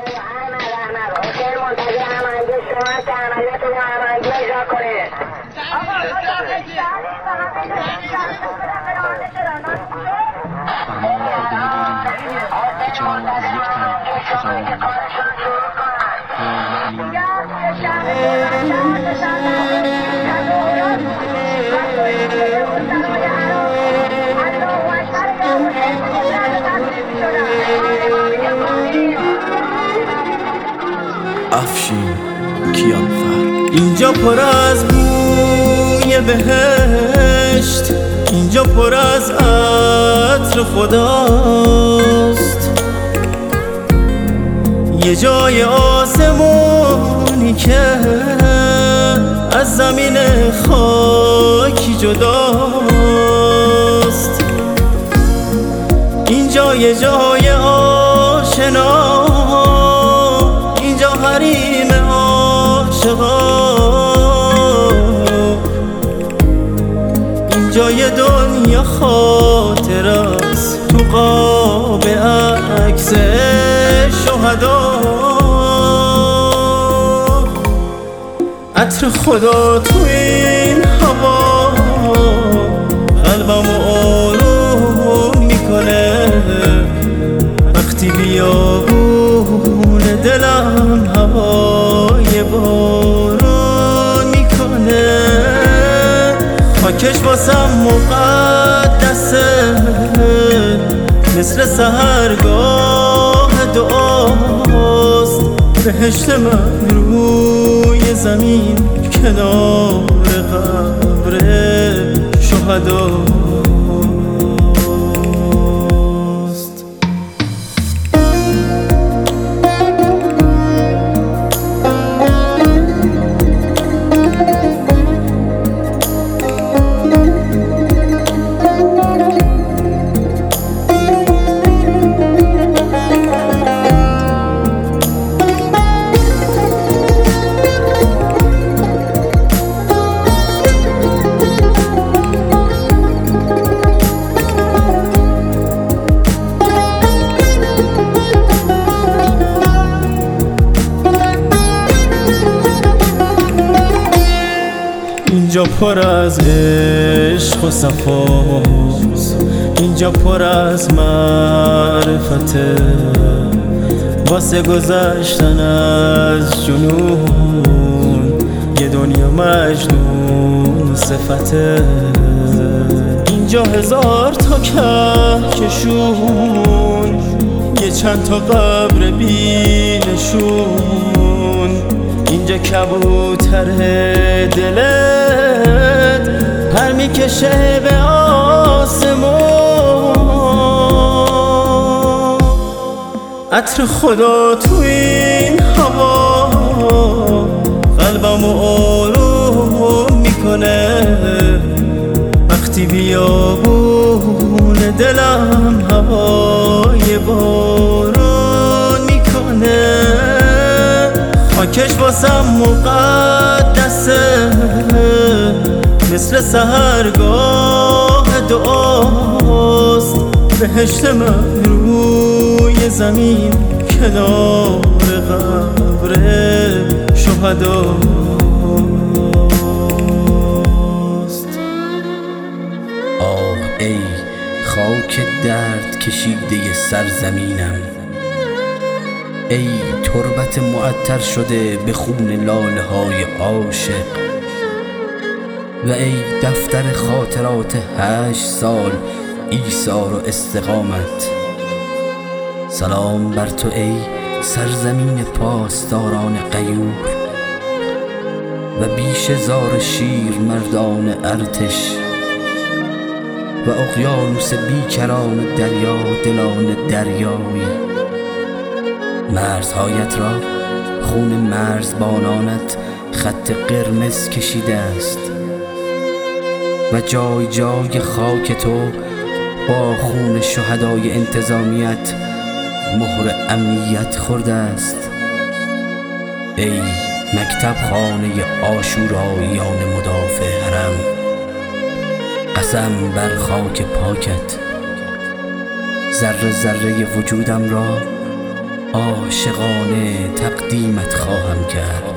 افشین کیانفر. اینجا پر از بوی بهشت، اینجا پر از عطر خداست، یه جای آسمونی که از زمین خاکی جداست. اینجا یه جای آشنا، اینجا حریم عاشقا، اینجا یه دنیا خاطر است تو قاب عکس شهدا. عطر خدا تو این هوا قلبمو آروم میکنه، وقتی بیابون دلم هوای بارون میکنه. خاکش واسم مقدسه، مثل سحرگاه دعاست. بهشت من روی زمین کنار قبر شهدا. اینجا پر از عشق و صفاست، اینجا پر از معرفته، واسه گذشتن از جنون یه دنیا مجنون صفته. اینجا هزار تا کهکشون، یه چند تا قبر بی نشون. اینجا کبوتر دلت پر میکشه به آسمون. عطر خدا تو این هوا قلبمو آروم میکنه، وقتی بیابون دلم هوای بارون میکنه. خاکش واسم مقدسه، مثل سحرگاه دعاست. بهشت من روی زمین کنار قبر شهداست. آه ای خاک درد کشیده سرزمینم، ای تربت معطر شده به خون لاله های عاشق، و ای دفتر خاطرات 8 سال ایثار و استقامت. سلام بر تو ای سرزمین پاسداران غیور، و بیش زار شیر مردان ارتش، و اقیانوس بیکران دریا دلان دریایی. مرزهایت را خون مرزبانانت خط قرمز کشیده است، و جای جای خاک تو با خون شهدای انتظامیت مهر امنیت خورده است. ای مکتب خانه عاشوراییان مدافع حرم، قسم بر خاک پاکت، ذره ذره وجودم را عاشقانه تقدیمت خواهم کرد.